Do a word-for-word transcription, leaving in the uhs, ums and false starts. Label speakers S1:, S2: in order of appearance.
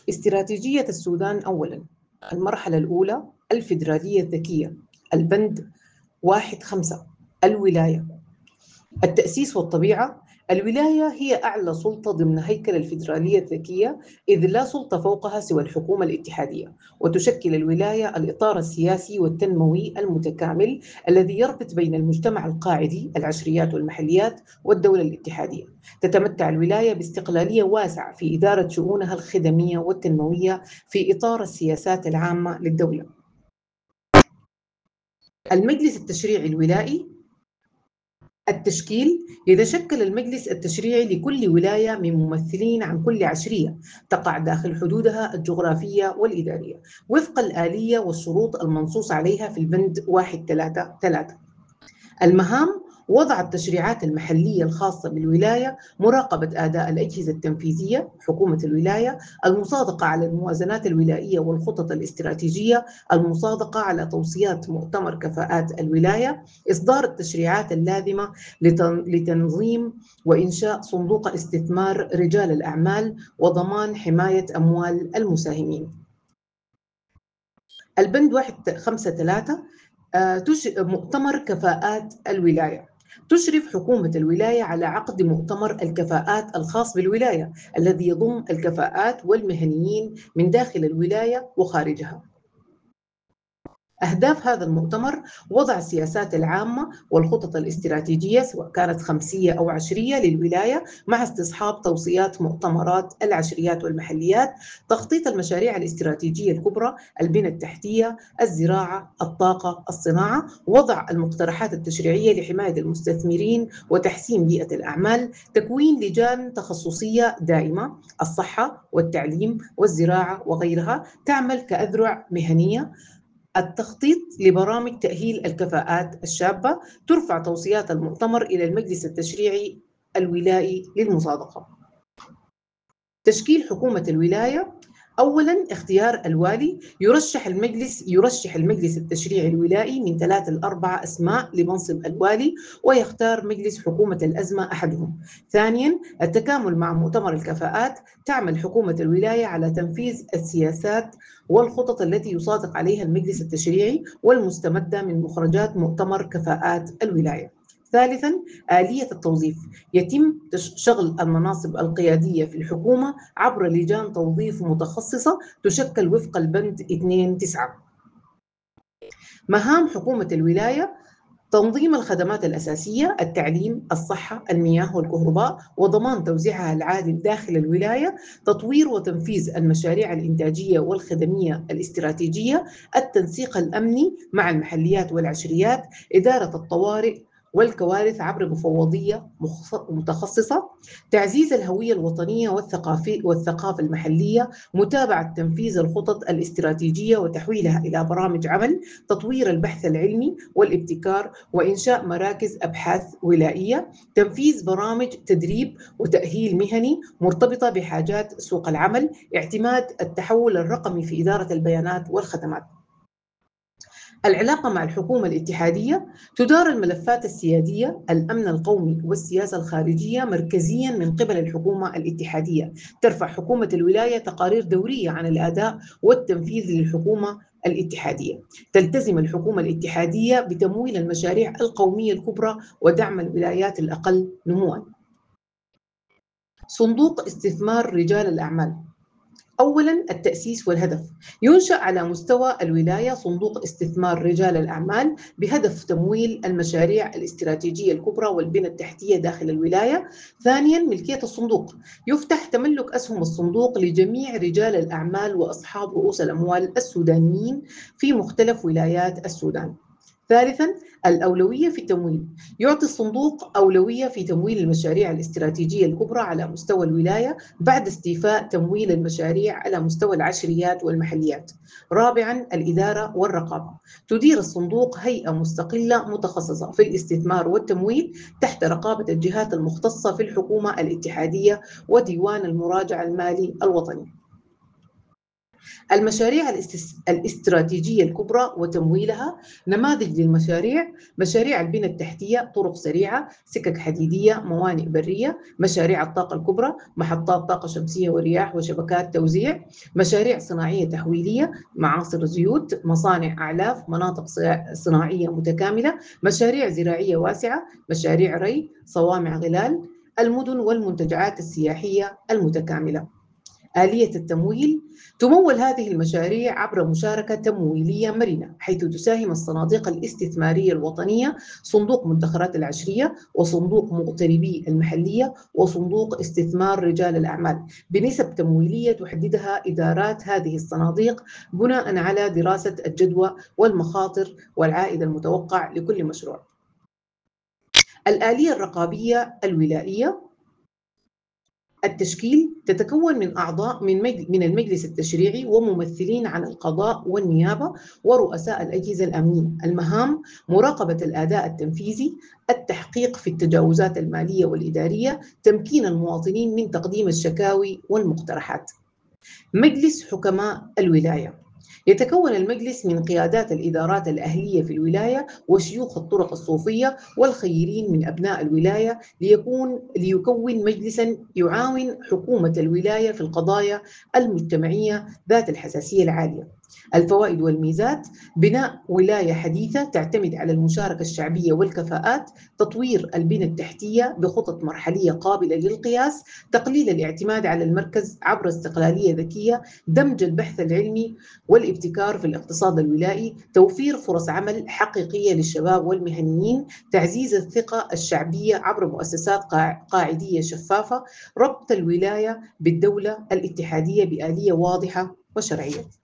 S1: استراتيجية السودان أولاً. المرحلة الأولى الفيدرالية الذكية. البند واحد خمسة. الولاية. التأسيس والطبيعة. الولاية هي أعلى سلطة ضمن هيكل الفيدرالية الذكية، إذ لا سلطة فوقها سوى الحكومة الاتحادية، وتشكل الولاية الإطار السياسي والتنموي المتكامل الذي يربط بين المجتمع القاعدي العشريات والمحليات والدولة الاتحادية. تتمتع الولاية باستقلالية واسعة في إدارة شؤونها الخدمية والتنموية في إطار السياسات العامة للدولة. المجلس التشريعي الولائي. التشكيل. يتشكل المجلس التشريعي لكل ولاية من ممثلين عن كل عشرية تقع داخل حدودها الجغرافية والإدارية وفق الآلية والشروط المنصوص عليها في البند واحد ثلاثة ثلاثة. المهام: وضع التشريعات المحلية الخاصة بالولاية، مراقبة أداء الأجهزة التنفيذية حكومة الولاية، المصادقة على الموازنات الولائية والخطط الاستراتيجية، المصادقة على توصيات مؤتمر كفاءات الولاية، إصدار التشريعات اللازمة لتنظيم وإنشاء صندوق استثمار رجال الأعمال وضمان حماية أموال المساهمين. البند واحد خمسة ثلاثة. مؤتمر كفاءات الولاية. تشرف حكومة الولاية على عقد مؤتمر الكفاءات الخاص بالولاية الذي يضم الكفاءات والمهنيين من داخل الولاية وخارجها. أهداف هذا المؤتمر: وضع السياسات العامة والخطط الاستراتيجية سواء كانت خمسية أو عشرية للولاية مع استصحاب توصيات مؤتمرات العشريات والمحليات، تخطيط المشاريع الاستراتيجية الكبرى، البنى التحتية، الزراعة، الطاقة، الصناعة، وضع المقترحات التشريعية لحماية المستثمرين وتحسين بيئة الأعمال، تكوين لجان تخصصية دائمة، الصحة والتعليم والزراعة وغيرها تعمل كأذرع مهنية، التخطيط لبرامج تأهيل الكفاءات الشابة، ترفع توصيات المؤتمر إلى المجلس التشريعي الولائي للمصادقة. تشكيل حكومة الولاية. أولاً اختيار الوالي. يرشح المجلس يرشح المجلس التشريعي الولائي من ثلاثة لأربعة أسماء لمنصب الوالي، ويختار مجلس حكومة الأزمة أحدهم. ثانياً التكامل مع مؤتمر الكفاءات. تعمل حكومة الولاية على تنفيذ السياسات والخطط التي يصادق عليها المجلس التشريعي والمستمدة من مخرجات مؤتمر كفاءات الولاية. ثالثاً آلية التوظيف. يتم شغل المناصب القيادية في الحكومة عبر لجان توظيف متخصصة تشكل وفق البند اثنين تسعة. مهام حكومة الولاية: تنظيم الخدمات الأساسية، التعليم، الصحة، المياه والكهرباء، وضمان توزيعها العادل داخل الولاية، تطوير وتنفيذ المشاريع الإنتاجية والخدمية الاستراتيجية، التنسيق الأمني مع المحليات والعشريات، إدارة الطوارئ والكوارث عبر مفوضية متخصصة، تعزيز الهوية الوطنية والثقافة المحلية، متابعة تنفيذ الخطط الاستراتيجية وتحويلها إلى برامج عمل، تطوير البحث العلمي والابتكار وإنشاء مراكز أبحاث ولائية، تنفيذ برامج تدريب وتأهيل مهني مرتبطة بحاجات سوق العمل، اعتماد التحول الرقمي في إدارة البيانات والخدمات. العلاقة مع الحكومة الاتحادية: تدار الملفات السيادية، الأمن القومي والسياسة الخارجية مركزياً من قبل الحكومة الاتحادية. ترفع حكومة الولاية تقارير دورية عن الأداء والتنفيذ للحكومة الاتحادية. تلتزم الحكومة الاتحادية بتمويل المشاريع القومية الكبرى ودعم الولايات الأقل نمواً. صندوق استثمار رجال الأعمال. أولاً التأسيس والهدف: ينشأ على مستوى الولاية صندوق استثمار رجال الأعمال بهدف تمويل المشاريع الاستراتيجية الكبرى والبنى التحتية داخل الولاية. ثانياً ملكية الصندوق: يفتح تملك أسهم الصندوق لجميع رجال الأعمال وأصحاب رؤوس الأموال السودانيين في مختلف ولايات السودان. ثالثاً الأولوية في التمويل: يعطي الصندوق أولوية في تمويل المشاريع الاستراتيجية الكبرى على مستوى الولاية بعد استيفاء تمويل المشاريع على مستوى العشريات والمحليات. رابعاً الإدارة والرقابة: تدير الصندوق هيئة مستقلة متخصصة في الاستثمار والتمويل تحت رقابة الجهات المختصة في الحكومة الاتحادية وديوان المراجعة المالي الوطني. المشاريع الاستس- الاستراتيجية الكبرى وتمويلها. نماذج للمشاريع: مشاريع البنى التحتية، طرق سريعة، سكك حديدية، موانئ برية. مشاريع الطاقة الكبرى: محطات طاقة شمسية ورياح وشبكات توزيع. مشاريع صناعية تحويلية: معاصر زيوت، مصانع أعلاف، مناطق صيا- صناعية متكاملة. مشاريع زراعية واسعة: مشاريع ري، صوامع غلال. المدن والمنتجعات السياحية المتكاملة. آلية التمويل: تمول هذه المشاريع عبر مشاركة تمويلية مرنة، حيث تساهم الصناديق الاستثمارية الوطنية، صندوق مدخرات العشرية، وصندوق مغتربي المحلية، وصندوق استثمار رجال الأعمال، بنسب تمويلية تحددها إدارات هذه الصناديق بناء على دراسة الجدوى والمخاطر والعائد المتوقع لكل مشروع. الآلية الرقابية الولائية: التشكيل: تتكون من أعضاء من من المجلس التشريعي وممثلين عن القضاء والنيابة ورؤساء الأجهزة الأمنية. المهام: مراقبة الأداء التنفيذي، التحقيق في التجاوزات المالية والإدارية، تمكين المواطنين من تقديم الشكاوي والمقترحات. مجلس حكماء الولاية: يتكون المجلس من قيادات الإدارات الأهلية في الولاية وشيوخ الطرق الصوفية والخيرين من أبناء الولاية، ليكون ليكون مجلساً يعاون حكومة الولاية في القضايا المجتمعية ذات الحساسية العالية. الفوائد والميزات: بناء ولاية حديثة تعتمد على المشاركة الشعبية والكفاءات، تطوير البنى التحتية بخطط مرحلية قابلة للقياس، تقليل الاعتماد على المركز عبر استقلالية ذكية، دمج البحث العلمي والابتكار في الاقتصاد الولائي، توفير فرص عمل حقيقية للشباب والمهنيين، تعزيز الثقة الشعبية عبر مؤسسات قاعدية شفافة، ربط الولاية بالدولة الاتحادية بآلية واضحة وشرعية.